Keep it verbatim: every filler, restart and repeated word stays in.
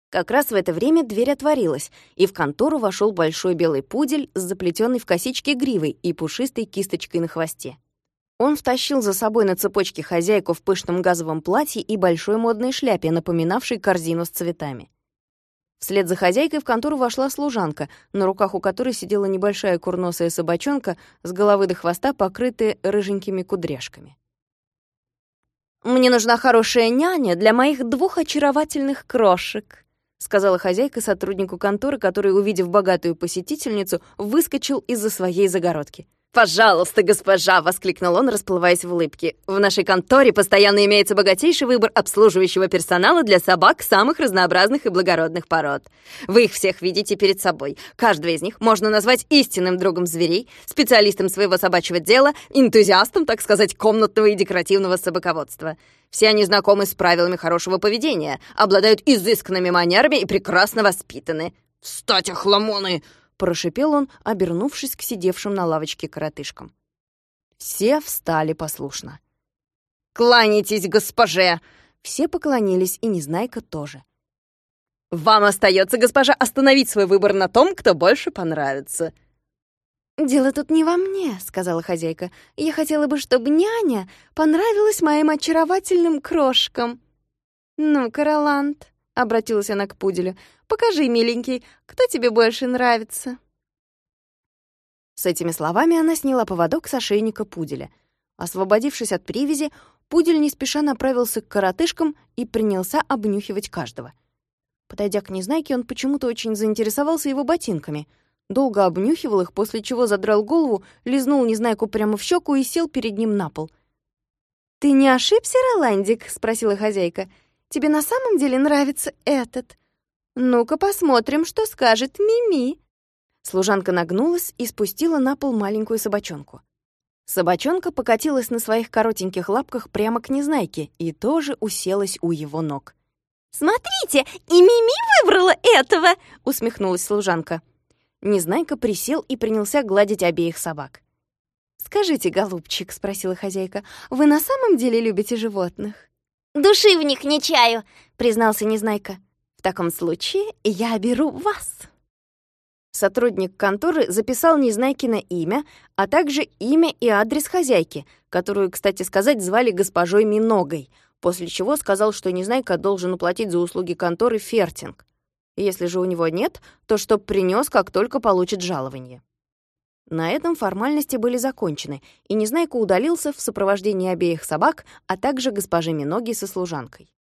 Как раз в это время дверь отворилась, и в контору вошел большой белый пудель с заплетенной в косички гривой и пушистой кисточкой на хвосте. Он втащил за собой на цепочке хозяйку в пышном газовом платье и большой модной шляпе, напоминавшей корзину с цветами. Вслед за хозяйкой в контору вошла служанка, на руках у которой сидела небольшая курносая собачонка с головы до хвоста, покрытая рыженькими кудряшками. «Мне нужна хорошая няня для моих двух очаровательных крошек», — сказала хозяйка сотруднику конторы, который, увидев богатую посетительницу, выскочил из-за своей загородки. «Пожалуйста, госпожа!» — воскликнул он, расплываясь в улыбке. «В нашей конторе постоянно имеется богатейший выбор обслуживающего персонала для собак самых разнообразных и благородных пород. Вы их всех видите перед собой. Каждого из них можно назвать истинным другом зверей, специалистом своего собачьего дела, энтузиастом, так сказать, комнатного и декоративного собаководства. Все они знакомы с правилами хорошего поведения, обладают изысканными манерами и прекрасно воспитаны. «Встать, охламоны!» — прошипел он, обернувшись к сидевшим на лавочке коротышкам. Все встали послушно. «Кланяйтесь, госпоже!» Все поклонились, и Незнайка тоже. «Вам остается, госпожа, остановить свой выбор на том, кто больше понравится». «Дело тут не во мне», — сказала хозяйка. «Я хотела бы, чтобы няня понравилась моим очаровательным крошкам». «Ну-ка, Роланд», — обратилась она к пуделю, — «покажи, миленький, кто тебе больше нравится». С этими словами она сняла поводок с ошейника пуделя. Освободившись от привязи, пудель не спеша направился к коротышкам и принялся обнюхивать каждого. Подойдя к Незнайке, он почему-то очень заинтересовался его ботинками. Долго обнюхивал их, после чего задрал голову, лизнул Незнайку прямо в щеку и сел перед ним на пол. «Ты не ошибся, Роландик?» — спросила хозяйка. «Тебе на самом деле нравится этот? Ну-ка посмотрим, что скажет Мими». Служанка нагнулась и спустила на пол маленькую собачонку. Собачонка покатилась на своих коротеньких лапках прямо к Незнайке и тоже уселась у его ног. «Смотрите, и Мими выбрала этого!» — усмехнулась служанка. Незнайка присел и принялся гладить обеих собак. «Скажите, голубчик», — спросила хозяйка, — «вы на самом деле любите животных?» «Души в них не чаю», — признался Незнайка. «В таком случае я беру вас». Сотрудник конторы записал Незнайкино имя, а также имя и адрес хозяйки, которую, кстати сказать, звали госпожой Миногой, после чего сказал, что Незнайка должен уплатить за услуги конторы фертинг. Если же у него нет, то чтоб принес, как только получит жалование. На этом формальности были закончены, и Незнайка удалился в сопровождении обеих собак, а также госпожи Миноги со служанкой.